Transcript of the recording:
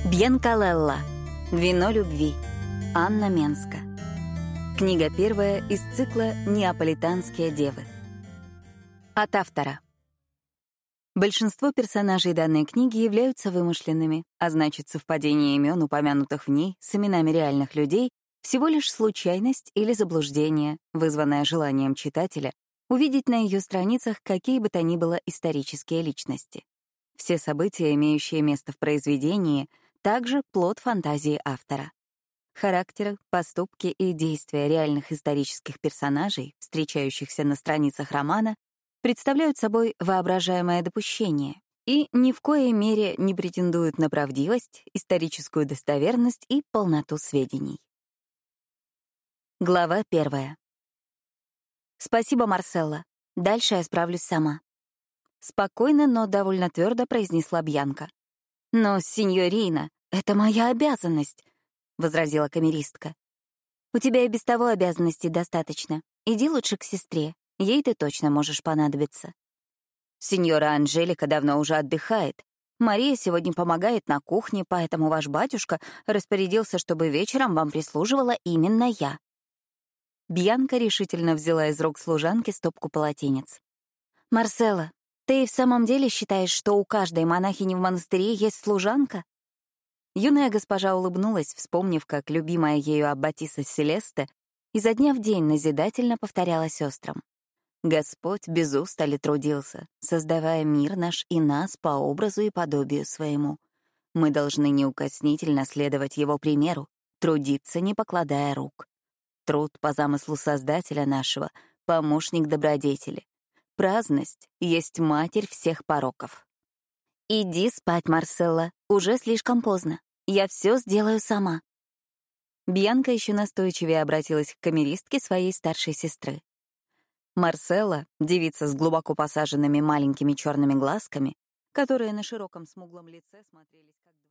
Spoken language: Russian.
Бьянкалелла. Вино любви. Анна Менска. Книга первая из цикла «Неаполитанские девы». От автора. Большинство персонажей данной книги являются вымышленными, а значит, совпадение имен, упомянутых в ней, с именами реальных людей — всего лишь случайность или заблуждение, вызванное желанием читателя увидеть на ее страницах какие бы то ни было исторические личности. Все события, имеющие место в произведении, также плод фантазии автора. Характеры, поступки и действия реальных исторических персонажей, встречающихся на страницах романа, представляют собой воображаемое допущение и ни в коей мере не претендуют на правдивость, историческую достоверность и полноту сведений. Глава 1. «Спасибо, Марселла. Дальше я справлюсь сама», — спокойно, но довольно твердо произнесла Бьянка. «Но, синьорина, это моя обязанность», — возразила камеристка. «У тебя и без того обязанностей достаточно. Иди лучше к сестре. Ей ты точно можешь понадобиться». «Синьора Анжелика давно уже отдыхает. Мария сегодня помогает на кухне, поэтому ваш батюшка распорядился, чтобы вечером вам прислуживала именно я». Бьянка решительно взяла из рук служанки стопку полотенец. «Марселла, ты и в самом деле считаешь, что у каждой монахини в монастыре есть служанка?» Юная госпожа улыбнулась, вспомнив, как любимая ею аббатиса Селеста изо дня в день назидательно повторяла сестрам: «Господь без устали трудился, создавая мир наш и нас по образу и подобию своему. Мы должны неукоснительно следовать его примеру, трудиться, не покладая рук. Труд по замыслу Создателя нашего — помощник добродетели. Праздность есть матерь всех пороков». «Иди спать, Марселла, уже слишком поздно. Я все сделаю сама». Бьянка еще настойчивее обратилась к камеристке своей старшей сестры. Марселла, девица с глубоко посаженными маленькими черными глазками, которые на широком смуглом лице смотрелись как